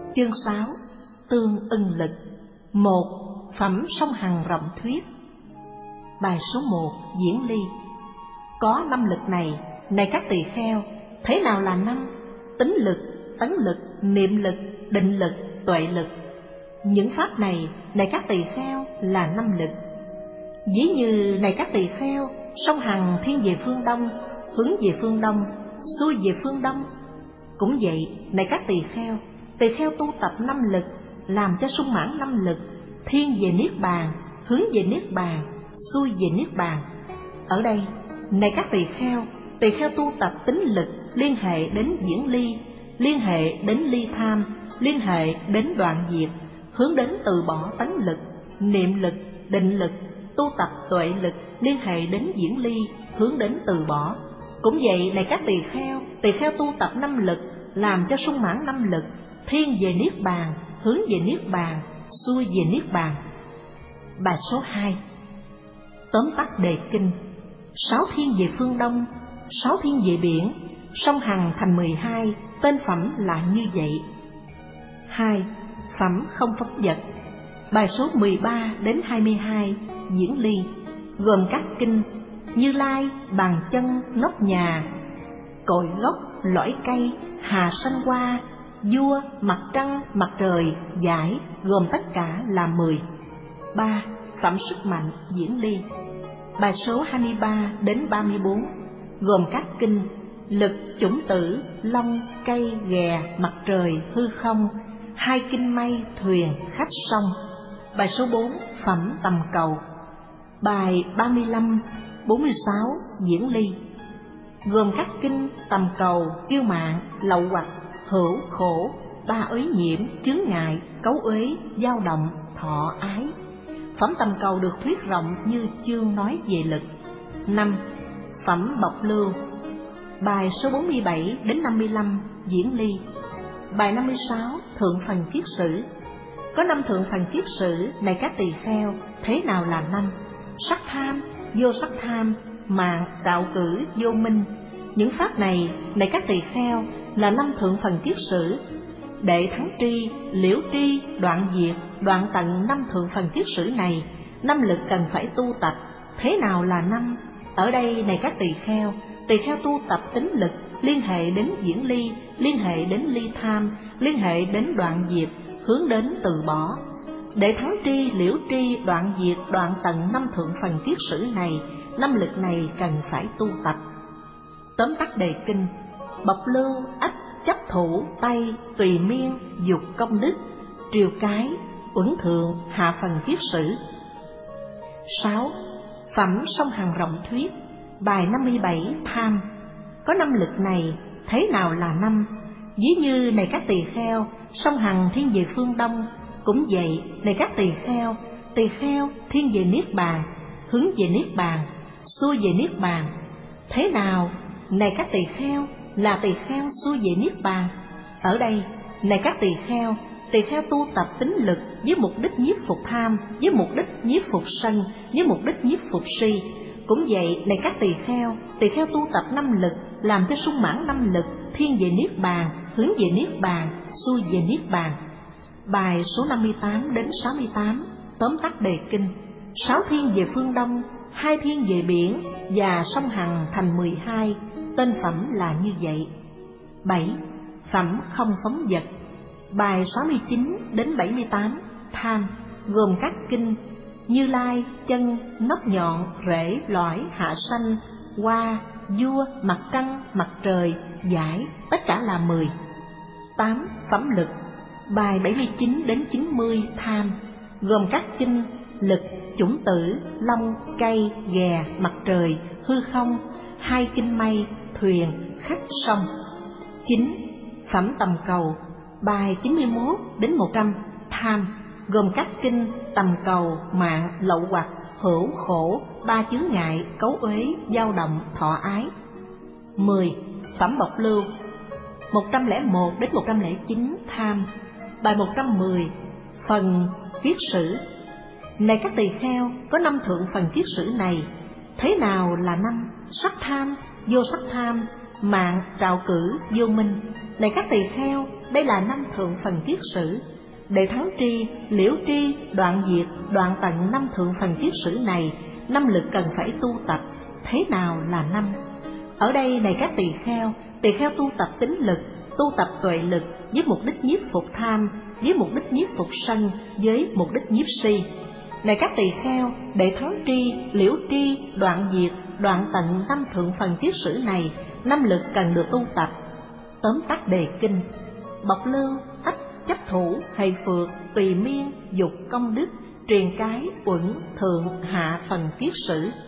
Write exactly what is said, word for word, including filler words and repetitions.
Chương sáu. Tương ưng lực. Một. Phẩm song hằng rộng thuyết. Bài số một. Diễn ly. Có năm lực này, này các tỳ kheo, thế nào là năm? Tính lực, tấn lực, niệm lực, định lực, tuệ lực. Những pháp này, này các tỳ kheo, là năm lực. Ví như này các tỳ kheo, song hằng thiên về phương đông, hướng về phương đông, xuôi về phương đông. Cũng vậy, này các tỳ kheo, tỳ kheo tu tập năm lực, làm cho sung mãn năm lực, thiên về niết bàn, hướng về niết bàn, xuôi về niết bàn. Ở đây, này các tỳ kheo, tỳ kheo tu tập tính lực liên hệ đến diễn ly, liên hệ đến ly tham, liên hệ đến đoạn diệt, hướng đến từ bỏ tấn lực, niệm lực, định lực, tu tập tuệ lực liên hệ đến diễn ly, hướng đến từ bỏ. Cũng vậy, này các tỳ kheo, tỳ kheo tu tập năm lực, làm cho sung mãn năm lực, thiên về niết bàn, hướng về niết bàn, xuôi về niết bàn. Bài số hai. Tóm tắt đề kinh. Sáu thiên về phương đông, sáu thiên về biển, song hằng thành mười hai, tên phẩm là như vậy. Hai. Phẩm không phóng dật. Bài số mười ba đến hai mươi hai, diễn ly, gồm các kinh Như Lai, Bàn Chân, Nóc Nhà, Cội Gốc, Lõi Cây, Hà Sanh Hoa, Vua, Mặt Trăng, Mặt Trời, Giải, gồm tất cả là mười. Ba. Phẩm sức mạnh, diễn ly. Bài số hai mươi ba đến ba mươi bốn, gồm các kinh Lực, Chủng Tử, Long, Cây, Ghè, Mặt Trời, Hư Không, hai kinh mây, thuyền, khách sông. Bài số bốn. Phẩm tầm cầu. Bài ba mươi lăm, bốn mươi sáu, diễn ly, gồm các kinh tầm cầu, kiêu mạn, lậu hoặc, hữu, khổ, ba uế nhiễm, chướng ngại, cấu uế, dao động, thọ ái. Phẩm tầm cầu được thuyết rộng như chương nói về lực. Năm. Phẩm bộc lưu. Bài số bốn mươi bảy đến năm mươi lăm, diễn ly. Bài năm mươi sáu. Thượng phần kiết sử. Có năm thượng phần kiết sử, này các tỳ kheo, thế nào là năm? Sắc tham, vô sắc tham, mạng, đạo cử, vô minh. Những pháp này, này các tỳ kheo, là năm thượng phần kiết sử. Để thắng tri, liễu tri, đoạn diệt, đoạn tận năm thượng phần kiết sử này, năm lực cần phải tu tập. Thế nào là năm? Ở đây, này các tỳ kheo, tỳ kheo tu tập tính lực, liên hệ đến diễn ly, liên hệ đến ly tham, liên hệ đến đoạn diệt, hướng đến từ bỏ. Để thắng tri, liễu tri, đoạn diệt, đoạn tận năm thượng phần kiết sử này, năm lực này cần phải tu tập. Tóm tắt đề kinh. Bộc lưu, ách, chấp thủ, tay, tùy miên, dục công đức, triều cái, uẩn thượng, hạ phần kiết sử. Sáu. Phẩm song hằng rộng thuyết. Bài năm mươi bảy, tham. Có năm lực này, thế nào là năm? Ví như, này các tỳ kheo, song hằng thiên về phương đông. Cũng vậy, này các tỳ kheo, tỳ kheo thiên về niết bàn, hướng về niết bàn, xuôi về niết bàn. Thế nào, này các tỳ kheo, là tỳ kheo xuôi về niết bàn? Ở đây, này các tỳ kheo, tỳ kheo tu tập tính lực với mục đích nhiếp phục tham, với mục đích nhiếp phục sân, với mục đích nhiếp phục si. Cũng vậy, này các tỳ kheo, tỳ kheo tu tập năm lực, làm cho sung mãn năm lực, thiên về niết bàn, hướng về niết bàn, xuôi về niết bàn. Bài số năm mươi tám đến sáu mươi tám, tóm tắt đề kinh. Sáu thiên về phương đông, hai thiên về biển, và song hằng thành mười hai, tên phẩm là như vậy. Bảy. Phẩm không phóng dật. Bài sáu mươi chín đến bảy mươi tám, tham, gồm các kinh Như Lai, Chân, Nóc Nhọn, Rễ, Lõi, Hạ Sanh, Hoa, Vua, Mặt Trăng, Mặt Trời, Giải, tất cả là mười. Tám. Phẩm lực. Bài bảy mươi chín đến chín mươi, tham, gồm các kinh Lực, Chủng Tử, Long, Cây, Ghè, Mặt Trời, Hư Không, hai kinh mây, thuyền, khách sông. Chín. Phẩm tầm cầu. Bài chín mươi mốt đến một trăm, tham, gồm các kinh tầm cầu, mạng, lậu hoặc, hữu, khổ, ba chướng ngại, cấu uế, dao động, thọ ái. Mười. Phẩm bộc lưu. một trăm lẻ một đến một trăm lẻ chín, tham. Bài một trăm mười. Phần kiết sử. Này các tỳ kheo, có năm thượng phần kiết sử này, thế nào là năm? Sắc tham, vô sắc tham, mạng, trạo cử, vô minh. Này các tỳ kheo, đây là năm thượng phần kiết sử. Để thắng tri, liễu tri, đoạn diệt, đoạn tận năm thượng phần kiết sử này, năm lực cần phải tu tập. Thế nào là năm? Ở đây này các tỳ kheo, tỳ kheo tu tập tín lực, tu tập tuệ lực với mục đích nhiếp phục tham, với mục đích nhiếp phục sân, với mục đích nhiếp si. Này các tỳ kheo, để thắng tri, liễu tri, đoạn diệt, đoạn tận năm thượng phần kiết sử này, năm lực cần được tu tập. Tóm tắt đề kinh: bộc lưu, ách, chấp thủ, hệ phược, tùy miên, dục, công đức, truyền cái, uẩn, thượng, hạ phần kiết sử.